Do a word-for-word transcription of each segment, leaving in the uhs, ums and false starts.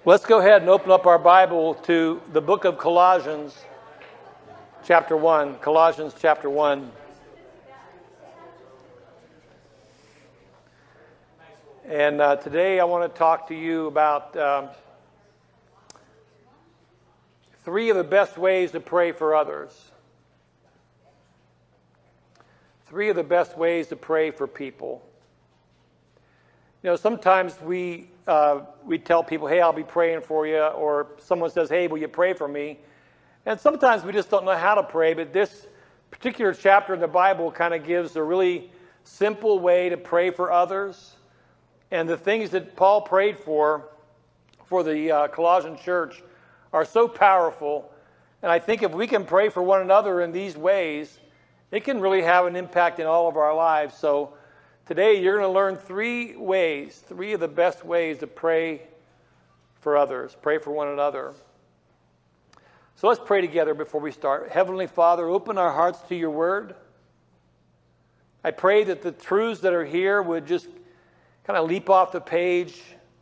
Let's go ahead and open up our Bible to the book of Colossians, chapter one. Colossians, chapter one. And uh, today I want to talk to you about um, three of the best ways to pray for others. Three of the best ways to pray for people. You know, sometimes we uh, we tell people, hey, I'll be praying for you, or someone says, hey, will you pray for me? And sometimes we just don't know how to pray, but this particular chapter in the Bible kind of gives a really simple way to pray for others. And the things that Paul prayed for, for the uh, Colossian church, are so powerful. And I think if we can pray for one another in these ways, it can really have an impact in all of our lives. So today you're going to learn three ways, three of the best ways to pray for others, pray for one another. So let's pray together before we start. Heavenly Father, open our hearts to your word. I pray that the truths that are here would just kind of leap off the page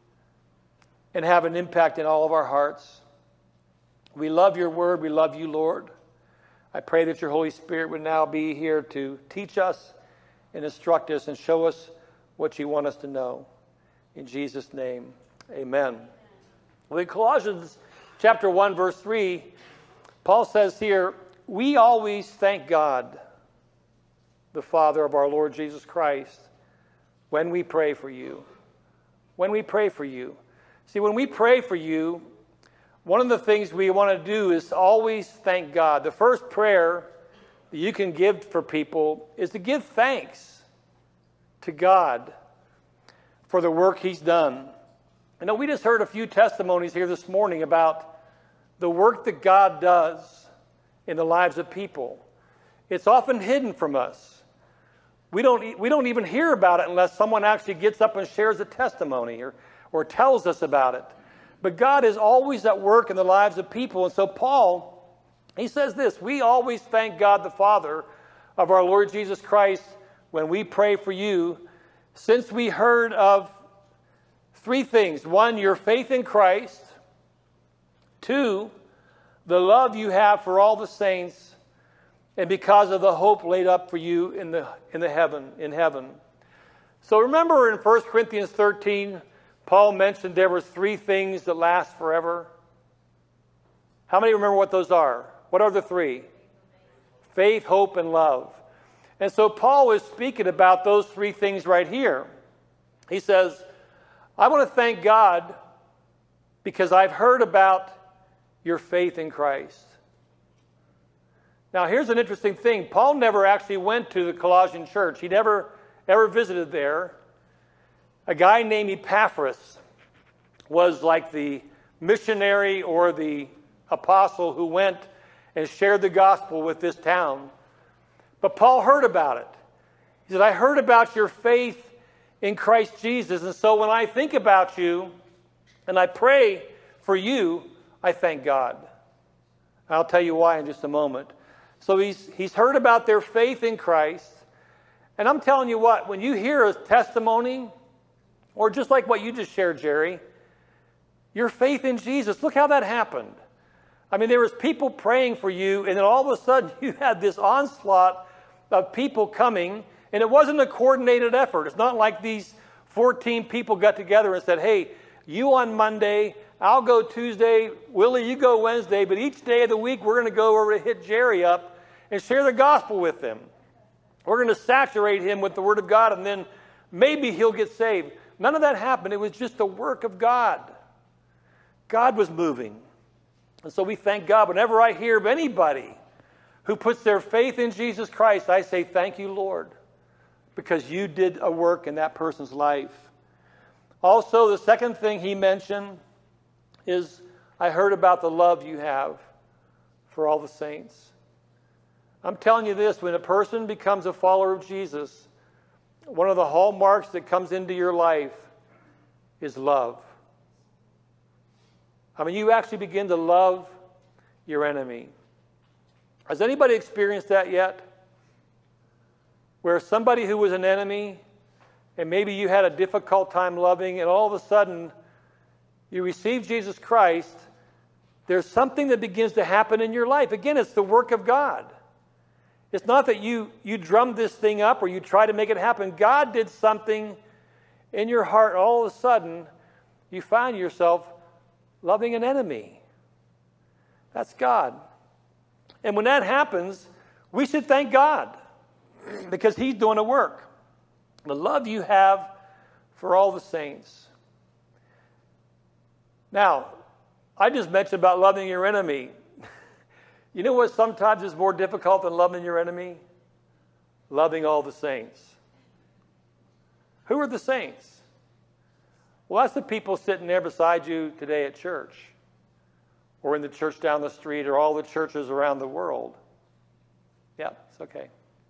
and have an impact in all of our hearts. We love your word. We love you, Lord. I pray that your Holy Spirit would now be here to teach us and instruct us and show us what you want us to know. In Jesus' name, amen. Well, in Colossians chapter one, verse three, Paul says here, we always thank God, the Father of our Lord Jesus Christ, when we pray for you. When we pray for you. See, when we pray for you, one of the things we want to do is always thank God. The first prayer that you can give for people is to give thanks to God for the work he's done. I know we just heard a few testimonies here this morning about the work that God does in the lives of people. It's often hidden from us. We don't, we don't even hear about it unless someone actually gets up and shares a testimony or, or tells us about it. But God is always at work in the lives of people. And so Paul, he says this, we always thank God the Father of our Lord Jesus Christ when we pray for you, since we heard of three things. One, your faith in Christ. Two, the love you have for all the saints, and because of the hope laid up for you in the in the heaven, in heaven. So remember in First Corinthians thirteen, Paul mentioned there were three things that last forever. How many remember what those are? What are the three? Faith, hope, and love. And so Paul is speaking about those three things right here. He says, I want to thank God because I've heard about your faith in Christ. Now, here's an interesting thing. Paul never actually went to the Colossian church. He never ever visited there. A guy named Epaphras was like the missionary or the apostle who went and shared the gospel with this town. But Paul heard about it. He said, I heard about your faith in Christ Jesus, and so when I think about you and I pray for you, I thank God. I'll tell you why in just a moment. So he's, he's heard about their faith in Christ. And I'm telling you what, when you hear a testimony, or just like what you just shared, Jerry, your faith in Jesus, look how that happened. I mean, there was people praying for you, and then all of a sudden you had this onslaught of people coming, and it wasn't a coordinated effort. It's not like these fourteen people got together and said, hey, you on Monday, I'll go Tuesday, Willie, you go Wednesday, but each day of the week we're going to go over to hit Jerry up and share the gospel with him. We're going to saturate him with the word of God, and then maybe he'll get saved. None of that happened. It was just the work of God. God was moving. And so we thank God. Whenever I hear of anybody who puts their faith in Jesus Christ, I say, thank you, Lord, because you did a work in that person's life. Also, the second thing he mentioned is, I heard about the love you have for all the saints. I'm telling you this, when a person becomes a follower of Jesus, one of the hallmarks that comes into your life is love. I mean, you actually begin to love your enemy. Has anybody experienced that yet? Where somebody who was an enemy, and maybe you had a difficult time loving, and all of a sudden you receive Jesus Christ, there's something that begins to happen in your life. Again, it's the work of God. It's not that you, you drum this thing up or you try to make it happen. God did something in your heart. All of a sudden, you find yourself loving an enemy. That's God. And when that happens, we should thank God because He's doing a work. The love you have for all the saints. Now, I just mentioned about loving your enemy. You know what sometimes is more difficult than loving your enemy? Loving all the saints. Who are the saints? Well, that's the people sitting there beside you today at church, or in the church down the street, or all the churches around the world. Yeah, it's okay.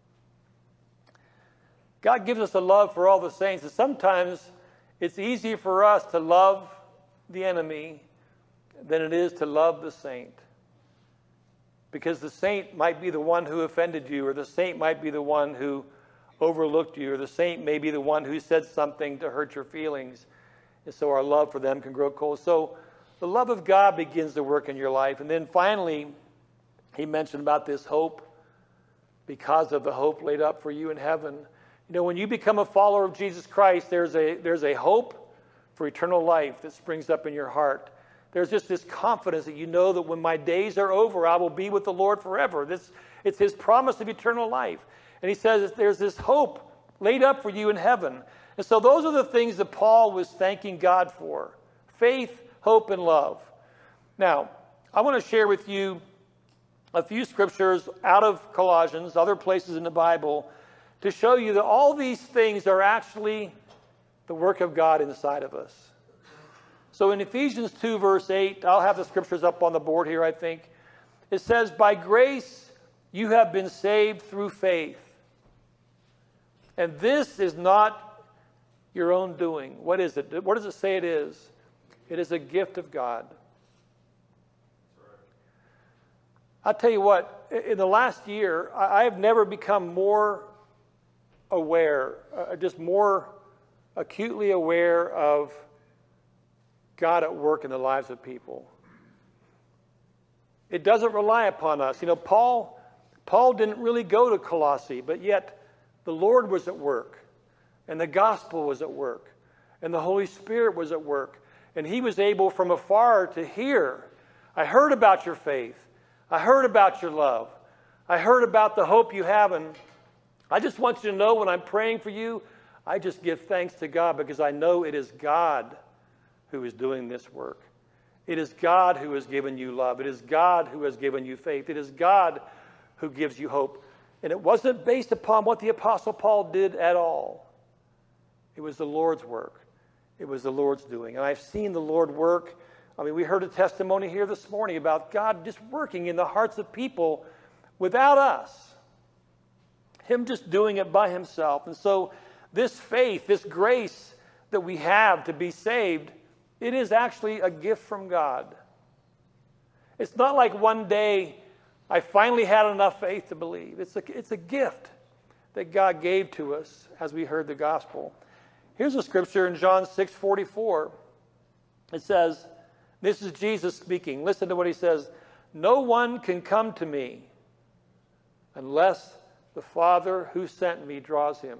God gives us a love for all the saints, and sometimes it's easier for us to love the enemy than it is to love the saint. Because the saint might be the one who offended you, or the saint might be the one who overlooked you, or the saint may be the one who said something to hurt your feelings. And so our love for them can grow cold. So the love of God begins to work in your life. And then finally, he mentioned about this hope, because of the hope laid up for you in heaven. You know, when you become a follower of Jesus Christ, there's a, there's a hope for eternal life that springs up in your heart. There's just this confidence that you know that when my days are over, I will be with the Lord forever. This, it's His promise of eternal life. And he says there's this hope laid up for you in heaven. And so those are the things that Paul was thanking God for. Faith, hope, and love. Now, I want to share with you a few scriptures out of Colossians, other places in the Bible, to show you that all these things are actually the work of God inside of us. So in Ephesians two, verse eight, I'll have the scriptures up on the board here, I think. It says, by grace you have been saved through faith. And this is not your own doing. What is it? What does it say it is? It is a gift of God. I'll tell you what, in the last year, I have never become more aware, uh, just more acutely aware of God at work in the lives of people. It doesn't rely upon us. You know, Paul, Paul didn't really go to Colossae, but yet the Lord was at work, and the gospel was at work, and the Holy Spirit was at work, and he was able from afar to hear, I heard about your faith. I heard about your love. I heard about the hope you have, and I just want you to know when I'm praying for you, I just give thanks to God because I know it is God who is doing this work. It is God who has given you love. It is God who has given you faith. It is God who gives you hope. And it wasn't based upon what the Apostle Paul did at all. It was the Lord's work. It was the Lord's doing. And I've seen the Lord work. I mean, we heard a testimony here this morning about God just working in the hearts of people without us. Him just doing it by himself. And so this faith, this grace that we have to be saved, it is actually a gift from God. It's not like one day I finally had enough faith to believe. It's a, it's a gift that God gave to us as we heard the gospel. Here's a scripture in John six forty-four. It says, this is Jesus speaking. Listen to what he says. No one can come to me unless the Father who sent me draws him.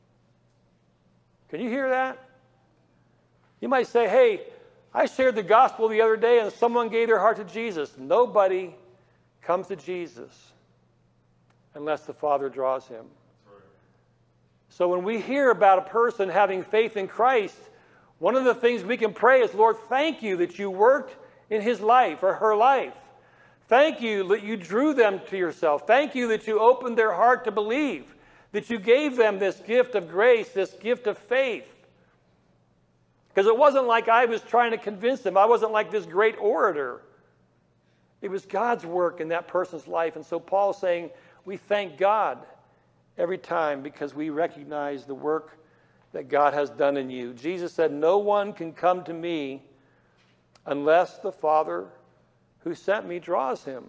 Can you hear that? You might say, hey, I shared the gospel the other day and someone gave their heart to Jesus. Nobody comes to Jesus unless the Father draws him. Right. So when we hear about a person having faith in Christ, one of the things we can pray is, Lord, thank you that you worked in his life or her life. Thank you that you drew them to yourself. Thank you that you opened their heart to believe, that you gave them this gift of grace, this gift of faith. Because it wasn't like I was trying to convince them. I wasn't like this great orator. It was God's work in that person's life. And so Paul's saying, we thank God every time because we recognize the work that God has done in you. Jesus said, no one can come to me unless the Father who sent me draws him.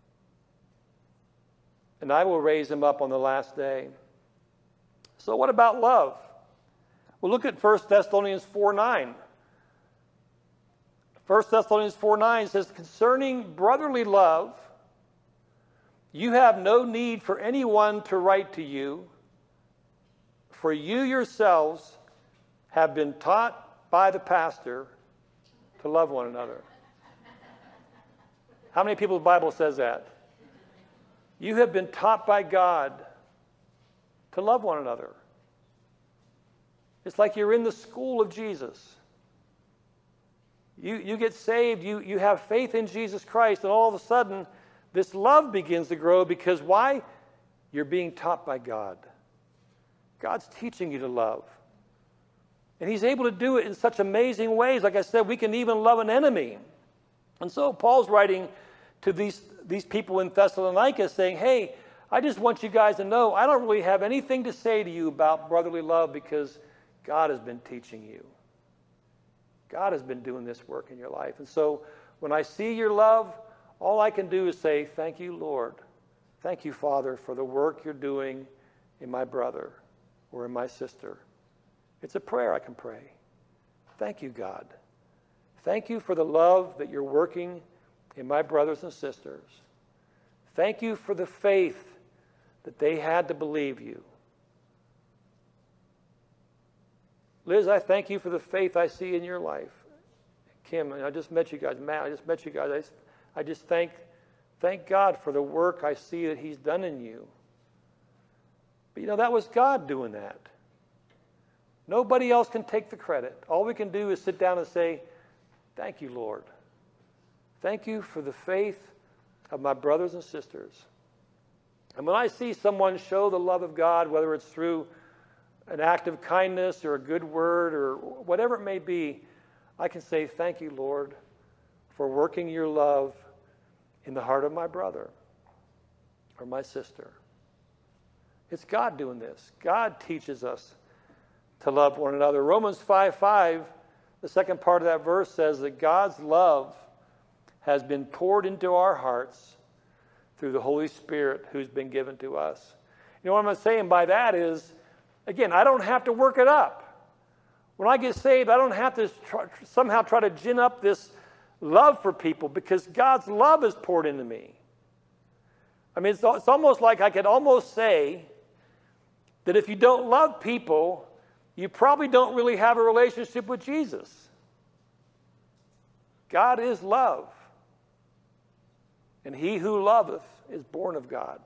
And I will raise him up on the last day. So what about love? Well, look at First Thessalonians four nine. First Thessalonians four nine says, concerning brotherly love, you have no need for anyone to write to you, for you yourselves have been taught by the pastor to love one another. How many people's Bible says that? You have been taught by God to love one another. It's like you're in the school of Jesus. You, you get saved, you, you have faith in Jesus Christ, and all of a sudden, this love begins to grow because why? You're being taught by God. God's teaching you to love. And he's able to do it in such amazing ways. Like I said, we can even love an enemy. And so Paul's writing to these, these people in Thessalonica saying, hey, I just want you guys to know I don't really have anything to say to you about brotherly love because God has been teaching you. God has been doing this work in your life. And so when I see your love, all I can do is say, thank you, Lord. Thank you, Father, for the work you're doing in my brother or in my sister. It's a prayer I can pray. Thank you, God. Thank you for the love that you're working in my brothers and sisters. Thank you for the faith that they had to believe you. Liz, I thank you for the faith I see in your life. Kim, I just met you guys. Matt, I just met you guys. I just, I just thank, thank God for the work I see that he's done in you. But you know, that was God doing that. Nobody else can take the credit. All we can do is sit down and say, thank you, Lord. Thank you for the faith of my brothers and sisters. And when I see someone show the love of God, whether it's through an act of kindness or a good word or whatever it may be, I can say, thank you, Lord, for working your love in the heart of my brother or my sister. It's God doing this. God teaches us to love one another. Romans five five, the second part of that verse says that God's love has been poured into our hearts through the Holy Spirit who's been given to us. You know what I'm saying by that is, again, I don't have to work it up. When I get saved, I don't have to try, somehow try to gin up this love for people because God's love is poured into me. I mean, it's, it's almost like I could almost say that if you don't love people, you probably don't really have a relationship with Jesus. God is love. And he who loveth is born of God.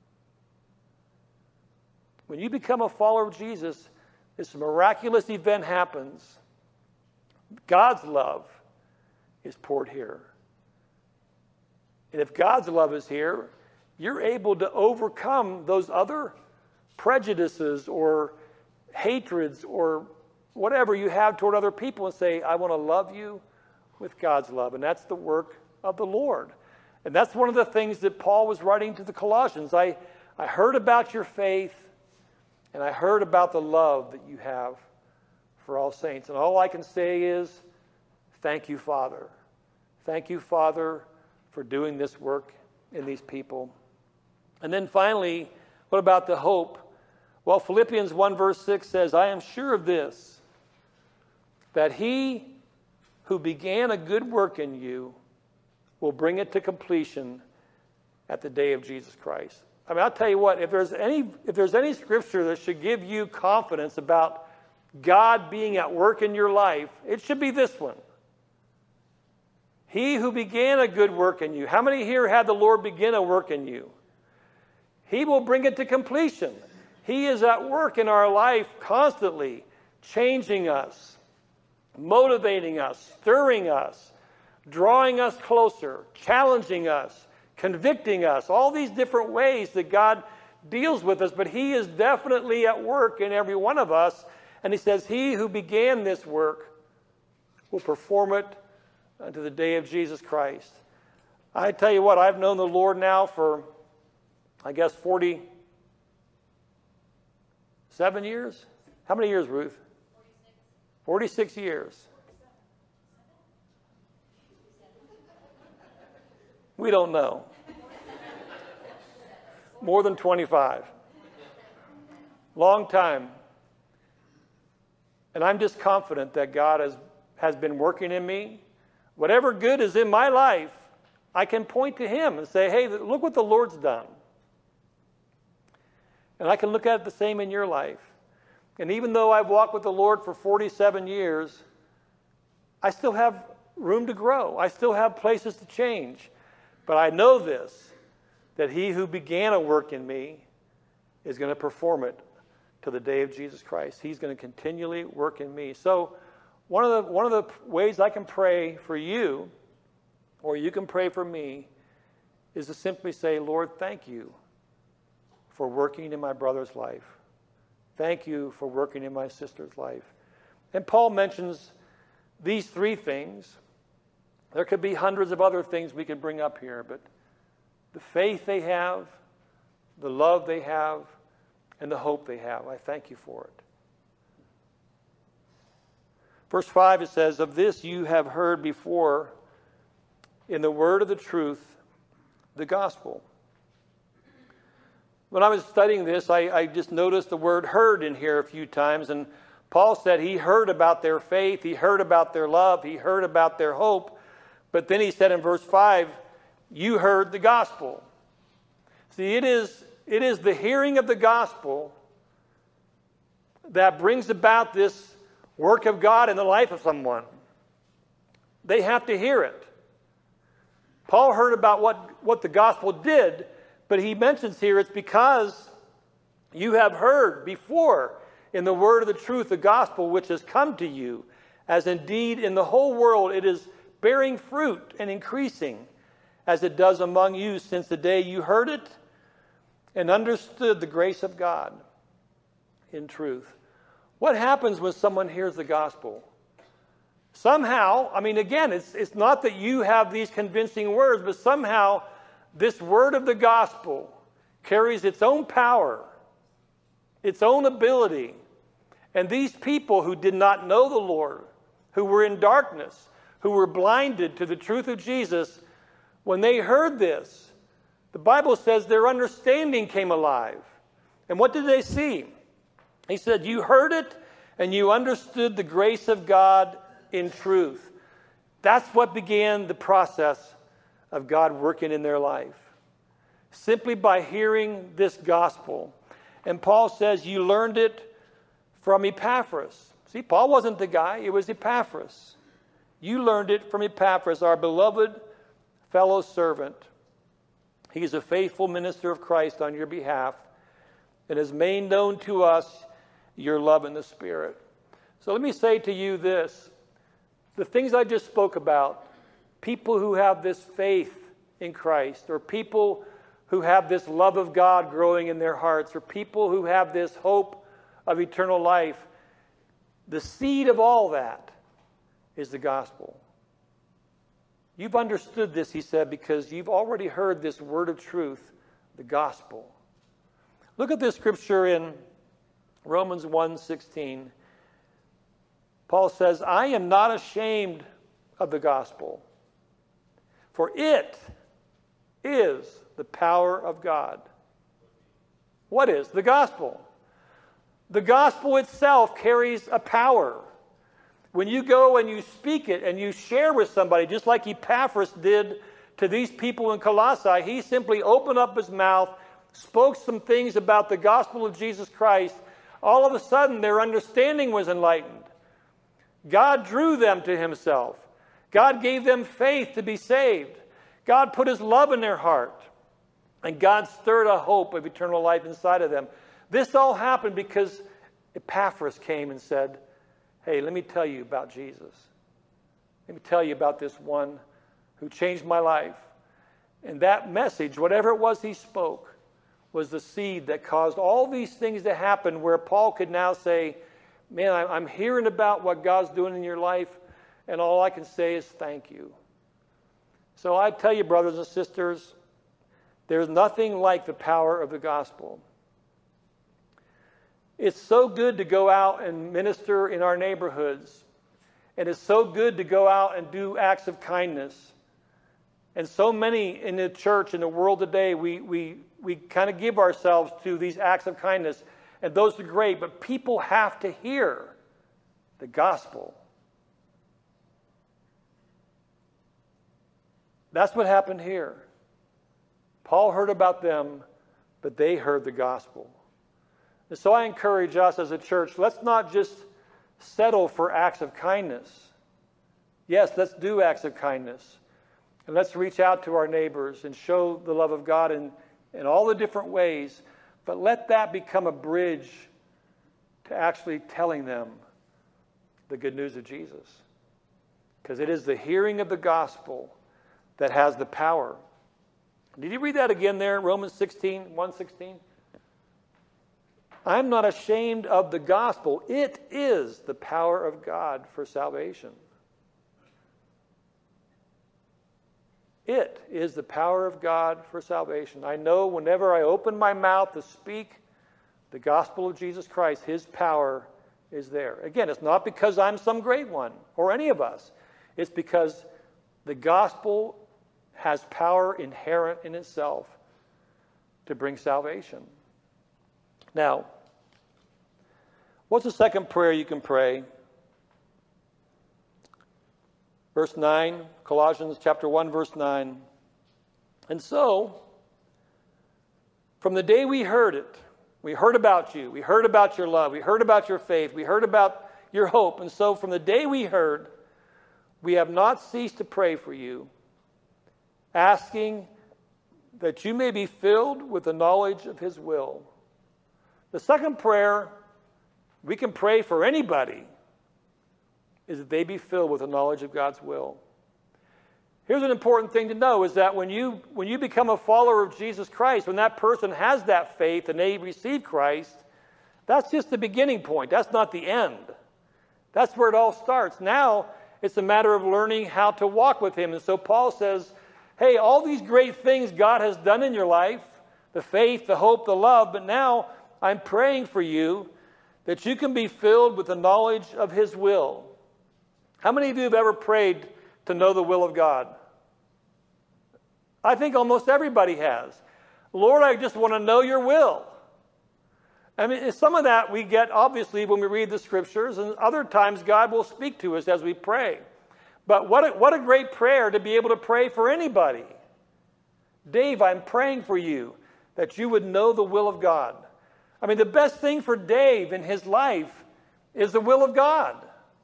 When you become a follower of Jesus, this miraculous event happens. God's love is poured here. And if God's love is here, you're able to overcome those other prejudices or hatreds or whatever you have toward other people and say, I want to love you with God's love. And that's the work of the Lord. And that's one of the things that Paul was writing to the Colossians. I, I heard about your faith, and I heard about the love that you have for all saints. And all I can say is, thank you, Father. Thank you, Father, for doing this work in these people. And then finally, what about the hope? Well, Philippians one verse six says, I am sure of this, that he who began a good work in you will bring it to completion at the day of Jesus Christ. I mean, I'll tell you what, if there's any if there's any scripture that should give you confidence about God being at work in your life, it should be this one. He who began a good work in you. How many here had the Lord begin a work in you? He will bring it to completion. He is at work in our life constantly, changing us, motivating us, stirring us, drawing us closer, challenging us, convicting us, all these different ways that God deals with us, but he is definitely at work in every one of us. And he says, he who began this work will perform it unto the day of Jesus Christ. I tell you what, I've known the Lord now for, I guess, forty-seven years? How many years, Ruth? forty-six years. We don't know. More than twenty-five. Long time. And I'm just confident that God has, has been working in me. Whatever good is in my life, I can point to him and say, hey, look what the Lord's done. And I can look at it the same in your life. And even though I've walked with the Lord for forty-seven years, I still have room to grow. I still have places to change. But I know this, that he who began a work in me is going to perform it to the day of Jesus Christ. He's going to continually work in me. So one of the one of the ways I can pray for you, or you can pray for me, is to simply say, Lord, thank you for working in my brother's life. Thank you for working in my sister's life. And Paul mentions these three things. There could be hundreds of other things we could bring up here, but the faith they have, the love they have, and the hope they have, I thank you for it. Verse five, it says, of this you have heard before in the word of the truth, the gospel. When I was studying this, I, I just noticed the word heard in here a few times, and Paul said he heard about their faith, he heard about their love, he heard about their hope, but then he said in verse five, you heard the gospel. See, it is, it is the hearing of the gospel that brings about this work of God in the life of someone. They have to hear it. Paul heard about what, what the gospel did, but he mentions here it's because you have heard before in the word of the truth, the gospel which has come to you, as indeed in the whole world it is bearing fruit and increasing, as it does among you since the day you heard it and understood the grace of God in truth. What happens when someone hears the gospel? Somehow, I mean, again, it's, it's not that you have these convincing words, but somehow this word of the gospel carries its own power, its own ability. And these people who did not know the Lord, who were in darkness, who were blinded to the truth of Jesus, when they heard this, the Bible says their understanding came alive. And what did they see? He said, you heard it and you understood the grace of God in truth. That's what began the process of God working in their life. Simply by hearing this gospel. And Paul says you learned it from Epaphras. See, Paul wasn't the guy, it was Epaphras. You learned it from Epaphras, our beloved fellow servant. He is a faithful minister of Christ on your behalf and has made known to us your love in the Spirit. So let me say to you this. The things I just spoke about, people who have this faith in Christ, or people who have this love of God growing in their hearts, or people who have this hope of eternal life, the seed of all that is the gospel. You've understood this, he said, because you've already heard this word of truth, the gospel. Look at this scripture in Romans one sixteen. Paul says, I am not ashamed of the gospel, for it is the power of God. What is the gospel? The gospel itself carries a power. When you go and you speak it and you share with somebody, just like Epaphras did to these people in Colossae, he simply opened up his mouth, spoke some things about the gospel of Jesus Christ. All of a sudden, their understanding was enlightened. God drew them to himself. God gave them faith to be saved. God put his love in their heart. And God stirred a hope of eternal life inside of them. This all happened because Epaphras came and said, hey, let me tell you about Jesus. Let me tell you about this one who changed my life. And that message, whatever it was he spoke, was the seed that caused all these things to happen, where Paul could now say, man, I'm hearing about what God's doing in your life, and all I can say is thank you. So I tell you, brothers and sisters, there's nothing like the power of the gospel. It's so good to go out and minister in our neighborhoods. And it's so good to go out and do acts of kindness. And so many in the church, in the world today, we, we, we kind of give ourselves to these acts of kindness. And those are great, but people have to hear the gospel. That's what happened here. Paul heard about them, but they heard the gospel. And so I encourage us as a church, let's not just settle for acts of kindness. Yes, let's do acts of kindness. And let's reach out to our neighbors and show the love of God in, in all the different ways. But let that become a bridge to actually telling them the good news of Jesus. Because it is the hearing of the gospel that has the power. Did you read that again there, Romans sixteen, one sixteen? I'm not ashamed of the gospel. It is the power of God for salvation. It is the power of God for salvation. I know whenever I open my mouth to speak the gospel of Jesus Christ, his power is there. Again, it's not because I'm some great one or any of us. It's because the gospel has power inherent in itself to bring salvation. Now, what's the second prayer you can pray? Verse nine, Colossians chapter one, verse nine. And so, from the day we heard it, we heard about you, we heard about your love, we heard about your faith, we heard about your hope. And so from the day we heard, we have not ceased to pray for you, asking that you may be filled with the knowledge of his will. The second prayer we can pray for anybody is that they be filled with the knowledge of God's will. Here's an important thing to know is that when you when you become a follower of Jesus Christ, when that person has that faith and they receive Christ, that's just the beginning point. That's not the end. That's where it all starts. Now it's a matter of learning how to walk with him. And so Paul says, hey, all these great things God has done in your life, the faith, the hope, the love, but now I'm praying for you that you can be filled with the knowledge of his will. How many of you have ever prayed to know the will of God? I think almost everybody has. Lord, I just want to know your will. I mean, some of that we get, obviously, when we read the scriptures, and other times God will speak to us as we pray. But what a, what a great prayer to be able to pray for anybody. Dave, I'm praying for you that you would know the will of God. I mean, the best thing for Dave in his life is the will of God.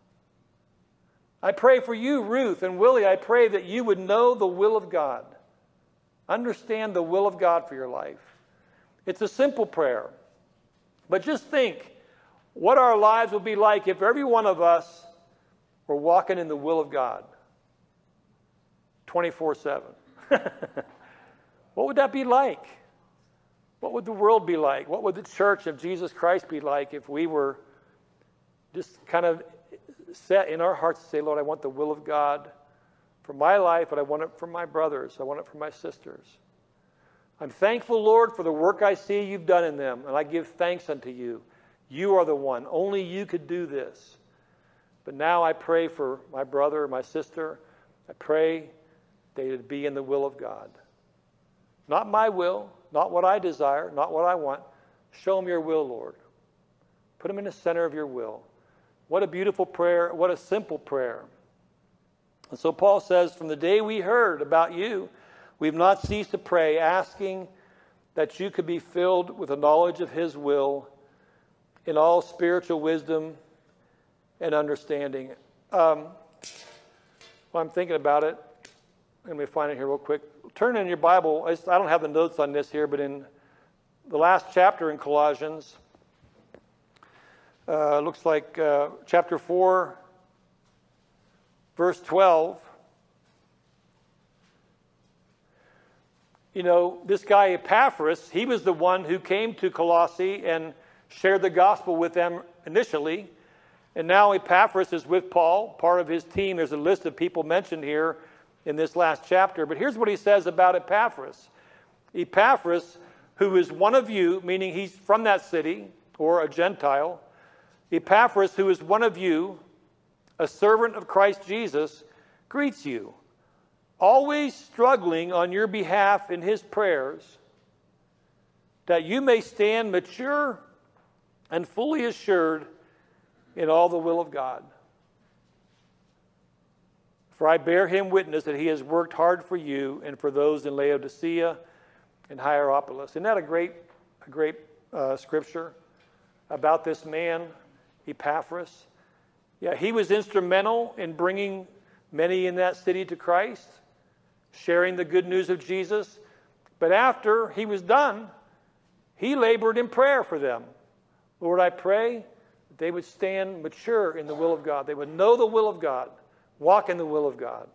I pray for you, Ruth and Willie, I pray that you would know the will of God. Understand the will of God for your life. It's a simple prayer. But just think what our lives would be like if every one of us were walking in the will of God twenty-four seven. What would that be like? What would the world be like? What would the church of Jesus Christ be like if we were just kind of set in our hearts to say, Lord, I want the will of God for my life, but I want it for my brothers. I want it for my sisters. I'm thankful, Lord, for the work I see you've done in them, and I give thanks unto you. You are the one. Only you could do this. But now I pray for my brother, my sister. I pray they would be in the will of God. Not my will, not what I desire, not what I want. Show them your will, Lord. Put them in the center of your will. What a beautiful prayer. What a simple prayer. And so Paul says, from the day we heard about you, we've not ceased to pray, asking that you could be filled with the knowledge of his will in all spiritual wisdom and understanding. Um, while I'm thinking about it, let me find it here real quick. Turn in your Bible. I, just, I don't have the notes on this here, but in the last chapter in Colossians, uh, looks like uh, chapter four, verse twelve. You know, this guy Epaphras, he was the one who came to Colossae and shared the gospel with them initially. And now Epaphras is with Paul, part of his team. There's a list of people mentioned here in this last chapter. But here's what he says about Epaphras. Epaphras, who is one of you, meaning he's from that city, or a Gentile. Epaphras, who is one of you, a servant of Christ Jesus, greets you, always struggling on your behalf in his prayers, that you may stand mature and fully assured in all the will of God. For I bear him witness that he has worked hard for you and for those in Laodicea and Hierapolis. Isn't that a great, a great uh, scripture about this man, Epaphras? Yeah, he was instrumental in bringing many in that city to Christ, sharing the good news of Jesus. But after he was done, he labored in prayer for them. Lord, I pray that they would stand mature in the will of God. They would know the will of God, walk in the will of God.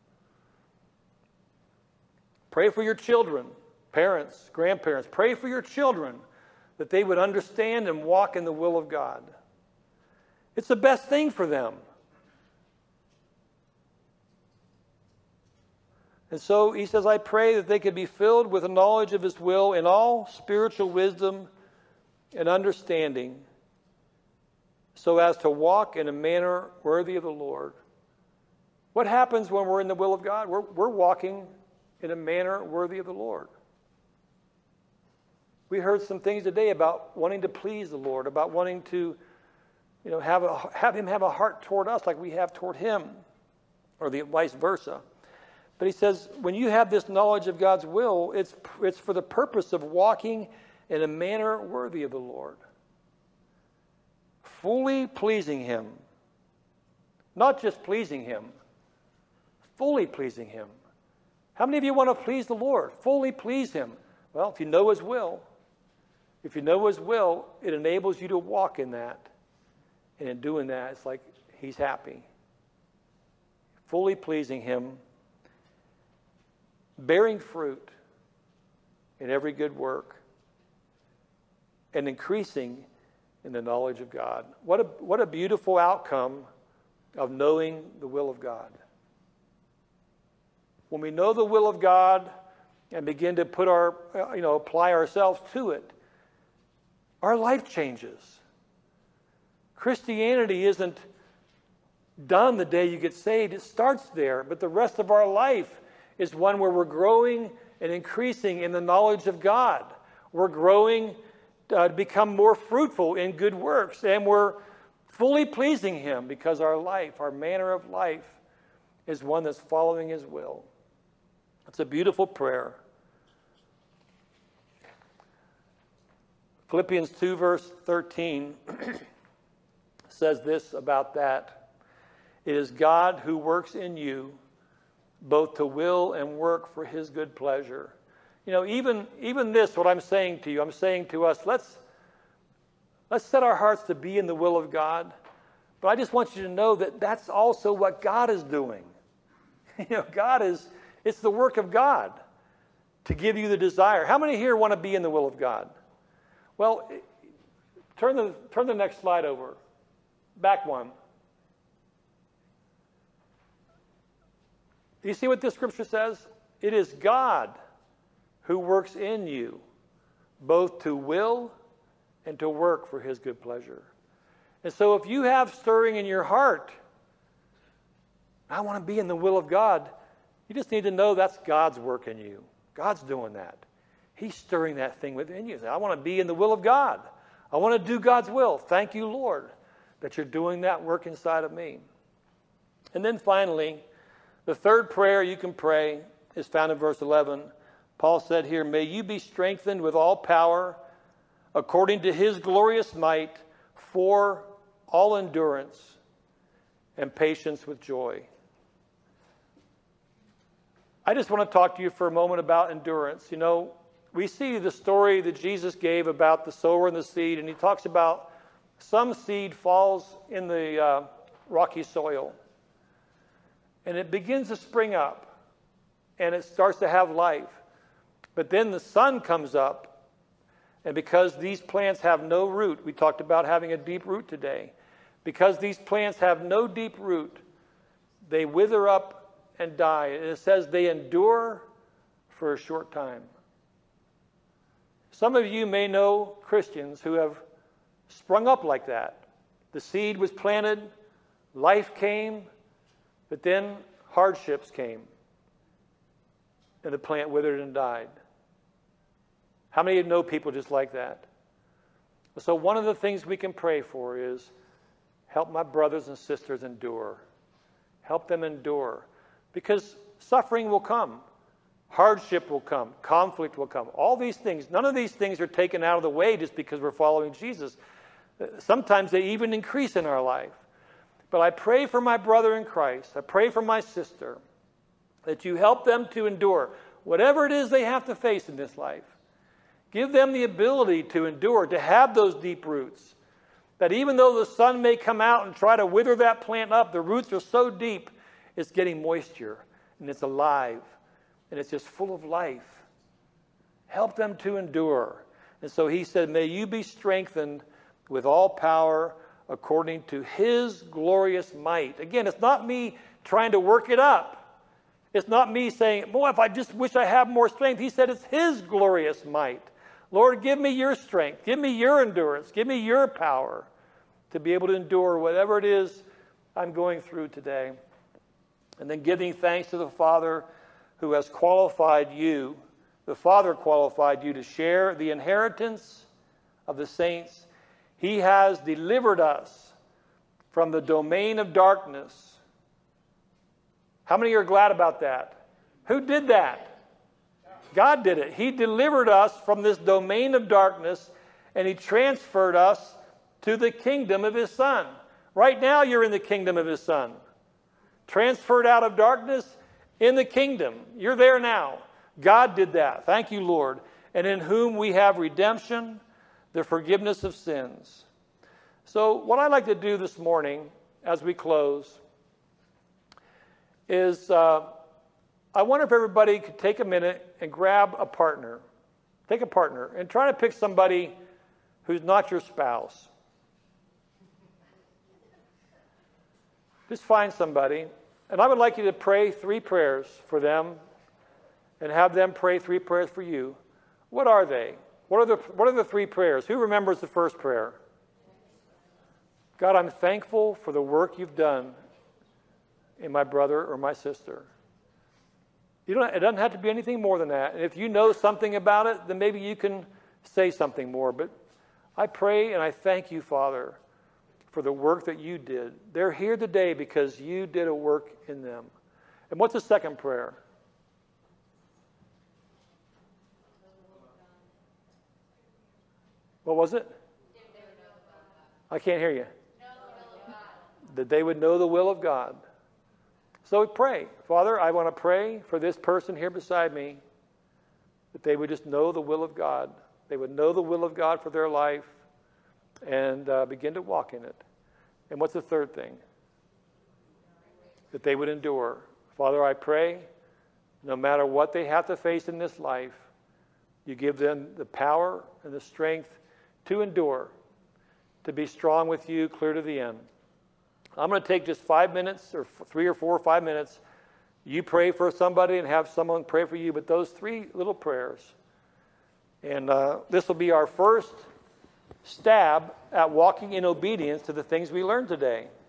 Pray for your children, parents, grandparents. Pray for your children that they would understand and walk in the will of God. It's the best thing for them. And so he says, I pray that they could be filled with the knowledge of his will in all spiritual wisdom and understanding, so as to walk in a manner worthy of the Lord. What happens when we're in the will of God? We're, we're walking in a manner worthy of the Lord. We heard some things today about wanting to please the Lord, about wanting to, you know, have, a, have him have a heart toward us like we have toward him, or the vice versa. But he says, when you have this knowledge of God's will, it's, it's for the purpose of walking in a manner worthy of the Lord. Fully pleasing him. Not just pleasing him, fully pleasing him. How many of you want to please the Lord? Fully please him. Well, if you know his will, if you know his will, it enables you to walk in that. And in doing that, it's like he's happy. Fully pleasing him, bearing fruit in every good work, and increasing in the knowledge of God. What a, what a beautiful outcome of knowing the will of God. When we know the will of God and begin to put our, you know, apply ourselves to it, our life changes. Christianity isn't done the day you get saved. It starts there, but the rest of our life is one where we're growing and increasing in the knowledge of God. We're growing uh, to become more fruitful in good works, and we're fully pleasing him because our life, our manner of life, is one that's following his will. It's a beautiful prayer. Philippians two, verse thirteen says this about that. It is God who works in you both to will and work for his good pleasure. You know, even, even this, what I'm saying to you, I'm saying to us, let's, let's set our hearts to be in the will of God. But I just want you to know that that's also what God is doing. You know, God is, it's the work of God to give you the desire. How many here want to be in the will of God? Well, turn the, turn the next slide over. Back one. Do you see what this scripture says? It is God who works in you, both to will and to work for his good pleasure. And so if you have stirring in your heart, I want to be in the will of God, you just need to know that's God's work in you. God's doing that. He's stirring that thing within you. I want to be in the will of God. I want to do God's will. Thank you, Lord, that you're doing that work inside of me. And then finally, the third prayer you can pray is found in verse eleven. Paul said here, may you be strengthened with all power according to his glorious might for all endurance and patience with joy. I just want to talk to you for a moment about endurance. You know, we see the story that Jesus gave about the sower and the seed, and he talks about some seed falls in the uh, rocky soil, and it begins to spring up, and it starts to have life. But then the sun comes up, and because these plants have no root, we talked about having a deep root today, because these plants have no deep root, they wither up and die. And it says they endure for a short time. Some of you may know Christians who have sprung up like that. The seed was planted, life came, but then hardships came, and the plant withered and died. How many of you know people just like that? So one of the things we can pray for is help my brothers and sisters endure. Help them endure. Because suffering will come. Hardship will come. Conflict will come. All these things, none of these things are taken out of the way just because we're following Jesus. Sometimes they even increase in our life. But I pray for my brother in Christ. I pray for my sister that you help them to endure whatever it is they have to face in this life. Give them the ability to endure, to have those deep roots. That even though the sun may come out and try to wither that plant up, the roots are so deep, it's getting moisture and it's alive and it's just full of life. Help them to endure. And so he said, may you be strengthened with all power according to his glorious might. Again, it's not me trying to work it up. It's not me saying, boy, if I just wish I had more strength. He said it's his glorious might. Lord, give me your strength. Give me your endurance. Give me your power to be able to endure whatever it is I'm going through today. And then giving thanks to the Father who has qualified you. The Father qualified you to share the inheritance of the saints. He has delivered us from the domain of darkness. How many are glad about that? Who did that? God did it. He delivered us from this domain of darkness, and he transferred us to the kingdom of his Son. Right now, you're in the kingdom of his Son. Transferred out of darkness in the kingdom. You're there now. God did that. Thank you, Lord. And in whom we have redemption, the forgiveness of sins. So what I'd like to do this morning as we close is uh, I wonder if everybody could take a minute and grab a partner. Take a partner and try to pick somebody who's not your spouse. Just find somebody. And I would like you to pray three prayers for them and have them pray three prayers for you. What are they? What are the, what are the three prayers? Who remembers the first prayer? God, I'm thankful for the work you've done in my brother or my sister. You don't, it doesn't have to be anything more than that. And if you know something about it, then maybe you can say something more. But I pray and I thank you, Father, for the work that you did. They're here today because you did a work in them. And what's the second prayer? What was it? I can't hear you. That they would know the will of God. So pray. Father, I want to pray for this person here beside me, that they would just know the will of God. They would know the will of God for their life and uh, begin to walk in it. And what's the third thing? That they would endure. Father, I pray, no matter what they have to face in this life, you give them the power and the strength to endure, to be strong with you clear to the end. I'm going to take just five minutes or three or four or five minutes. You pray for somebody and have someone pray for you, but those three little prayers. And uh, this will be our first stab at walking in obedience to the things we learned today.